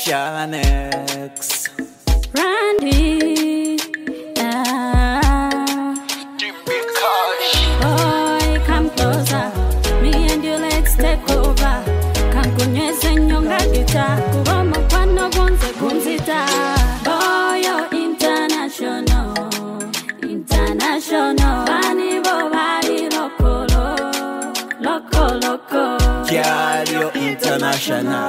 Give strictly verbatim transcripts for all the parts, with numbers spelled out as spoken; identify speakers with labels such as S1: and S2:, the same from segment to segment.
S1: Shanex
S2: Randy, ah. Boy, come closer. Me and you, let's take over. Kankunyeze nyonga gita, kubomo kwano gonze kunzita. Boy, you're international, international. Bani bo bali loco, loco, loco.
S1: Girl, you're international.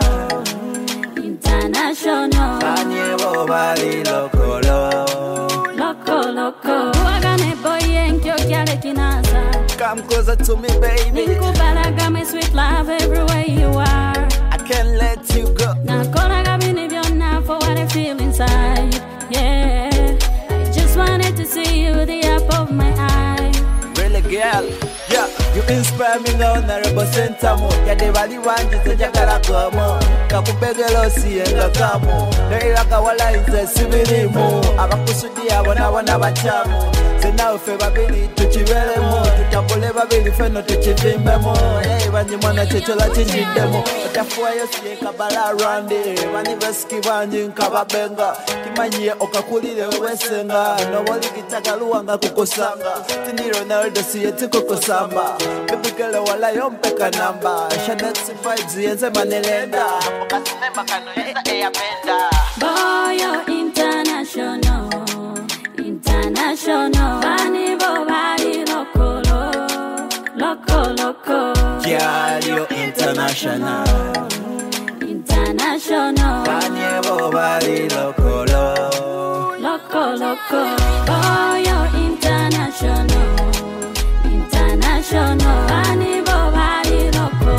S2: International.
S1: Kanye bobali loco,
S2: loco, loco. Wagane boy enkyo kyale kinaza.
S1: Come closer to me, baby.
S2: Ninkubalaga my sweet love everywhere you are.
S1: I can't let you go.
S2: Nakoraga binibyonna for what I feel inside. Yeah, I just wanted to see you, the apple of my eye.
S1: Really, girl? Yeah, you inspire me now, honorable Sentamo. Ya de bali wanji se jagala gomo. Kakubegelo siyenga kamo. Neilaka wala inze sibirimu. Abakusudi abona bona bachamu. Sena ufe babili tuchivelemo. Tutambule babili feno tuchivimbemo. Hey, banji mwana chechola chinjidemo. Otafua yosi kabala randi. Bani veski banji nkababenga. Kimanyie okakulile wesenga. Noboli kitagaluanga kukosanga. Tindiro na eldo siye tikukosanga. Baby girl, wala yompeka namba. Shanex vibes yenze manelenda. Mokasine makano yenza eya benda.
S2: Boy, you're international, international. Bani bo bali loco, loco, loco.
S1: Girl, you're international,
S2: international.
S1: Bani bo bali loco,
S2: loco, loco. Boy, you're international. International, Bani bo bali loco,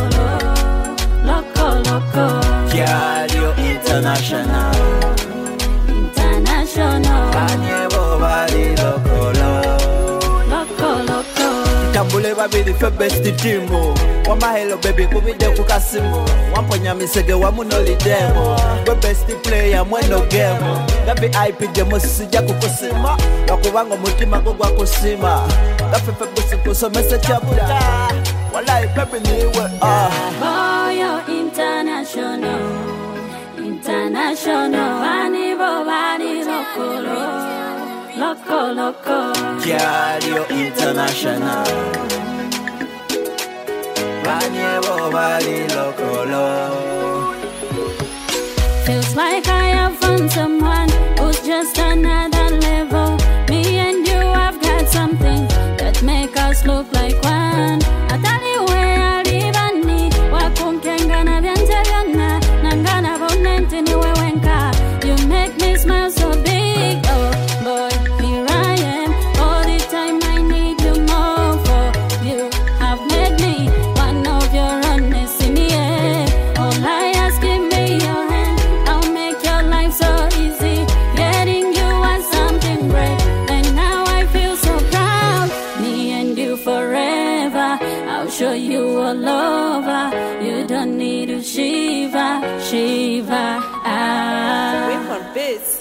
S2: loco, loco.
S1: Girl, you're international,
S2: international.
S1: Bani bo bali loco,
S2: loco, loco.
S1: Tambule babili fe best timu. Wama hello baby kubide kukasimu. Wamponya misege wamunoli demo. We best player mwendo game. Gabi I P demo sija kukusima. Wakuwango mutima kugwa kusima. Gafi fe busi kusomese chabuda. Walai baby niwe ah.
S2: Boy, you're international, international. Bani bo bali loco, loco, loco.
S1: Girl, you're international. Bani bo bali loco.
S2: Feels like I have found someone who's just another level. Me and you have got something that make us look like one. Atali where I live and me, wakunkenga na vyante vyona, nangana bonente ni wewenka. You make me smile so big, oh boy, here I am. All the time I need you more for you. Have made me one of your honest in the air. All I ask is me your hand. I'll make your life so easy. Getting you was something great, and now I feel so proud. Me and you forever. I'll show you all over. You don't need to shiva, shiva. Ah.
S3: Wait for this.